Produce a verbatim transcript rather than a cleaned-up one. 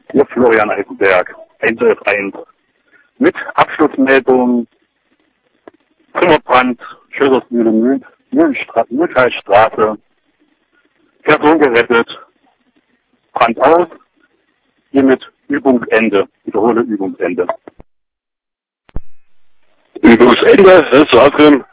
Hier Florian Eisenberg, eins elf eins. Mit Abschlussmeldung Zimmerbrand, Schönersmühle, Mühltalstraße. Person gerettet, Brand aus, hiermit Übungsende, wiederhole Übungsende. Übungsende, das ist Adrim.